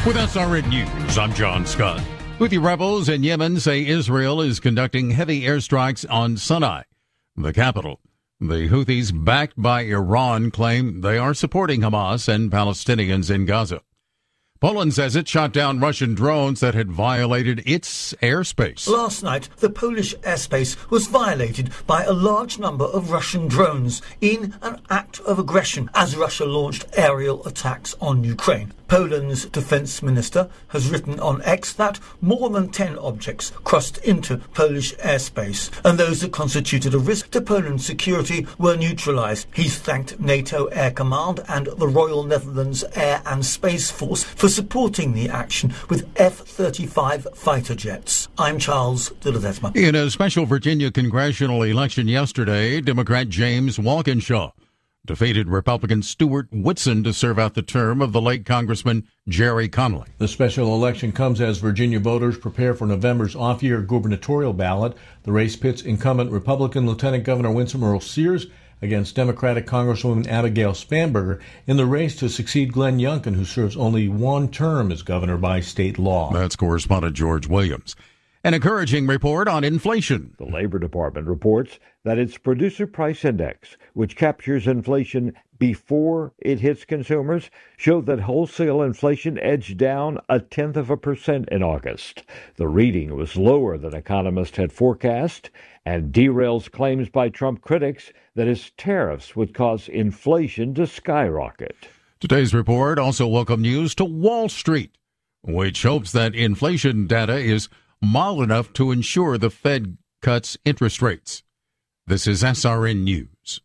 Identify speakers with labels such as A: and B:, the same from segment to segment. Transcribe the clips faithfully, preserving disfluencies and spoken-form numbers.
A: With S R N News, I'm John Scott. Houthi rebels in Yemen say Israel is conducting heavy airstrikes on Sana'a, the capital. The Houthis, backed by Iran, claim they are supporting Hamas and Palestinians in Gaza. Poland says it shot down Russian drones that had violated its airspace.
B: Last night, the Polish airspace was violated by a large number of Russian drones in an act of aggression as Russia launched aerial attacks on Ukraine. Poland's defense minister has written on X that more than ten objects crossed into Polish airspace, and those that constituted a risk to Poland's security were neutralized. He's thanked NATO Air Command and the Royal Netherlands Air and Space Force for supporting the action with F thirty-five fighter jets. I'm Charles de Ledesma.
A: In a special Virginia congressional election yesterday, Democrat James Walkinshaw defeated Republican Stuart Whitson to serve out the term of the late Congressman Jerry Connolly.
C: The special election comes as Virginia voters prepare for November's off-year gubernatorial ballot. The race pits incumbent Republican Lieutenant Governor Winsome Earle-Sears against Democratic Congresswoman Abigail Spanberger in the race to succeed Glenn Youngkin, who serves only one term as governor by state law.
A: That's correspondent George Williams. An encouraging report on inflation.
D: The Labor Department reports that its Producer Price Index, which captures inflation before it hits consumers, showed that wholesale inflation edged down a tenth of a percent in August. The reading was lower than economists had forecast and derails claims by Trump critics that his tariffs would cause inflation to skyrocket.
A: Today's report also welcome news to Wall Street, which hopes that inflation data is mild enough to ensure the Fed cuts interest rates. This is S R N News.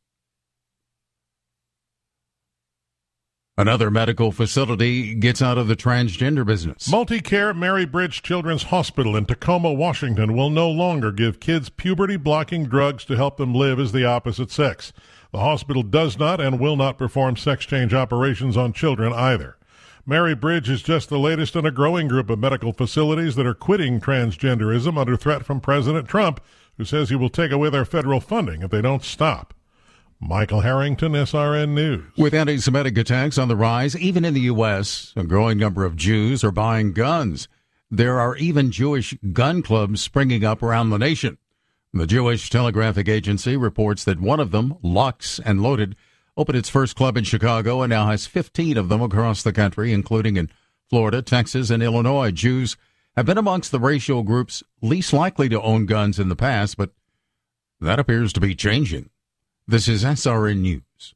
A: Another medical facility gets out of the transgender business.
E: Multicare Mary Bridge Children's Hospital in Tacoma, Washington will no longer give kids puberty-blocking drugs to help them live as the opposite sex. The hospital does not and will not perform sex change operations on children either. Mary Bridge is just the latest in a growing group of medical facilities that are quitting transgenderism under threat from President Trump, who says he will take away their federal funding if they don't stop. Michael Harrington, S R N News.
A: With anti-Semitic attacks on the rise, even in the U S, a growing number of Jews are buying guns. There are even Jewish gun clubs springing up around the nation. The Jewish Telegraphic Agency reports that one of them, Lux and Loaded, opened its first club in Chicago and now has fifteen of them across the country, including in Florida, Texas, and Illinois. Jews have been amongst the racial groups least likely to own guns in the past, but that appears to be changing. This is S R N News.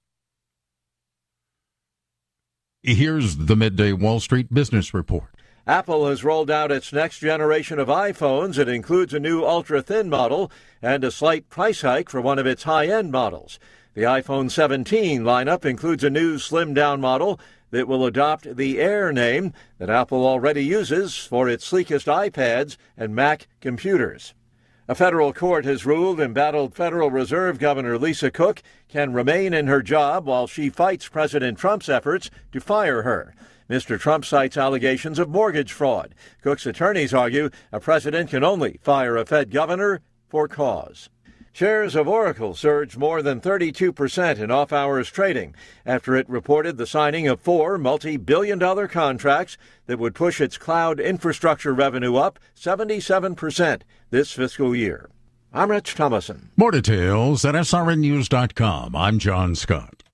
A: Here's the Midday Wall Street Business Report.
F: Apple has rolled out its next generation of iPhones. It includes a new ultra-thin model and a slight price hike for one of its high-end models. The iPhone seventeen lineup includes a new slimmed-down model that will adopt the Air name that Apple already uses for its sleekest iPads and Mac computers. A federal court has ruled embattled Federal Reserve Governor Lisa Cook can remain in her job while she fights President Trump's efforts to fire her. Mister Trump cites allegations of mortgage fraud. Cook's attorneys argue a president can only fire a Fed governor for cause. Shares of Oracle surged more than thirty-two percent in off-hours trading after it reported the signing of four multi-billion dollar contracts that would push its cloud infrastructure revenue up seventy-seven percent this fiscal year. I'm Rich Thomason.
A: More details at S R N news dot com. I'm John Scott.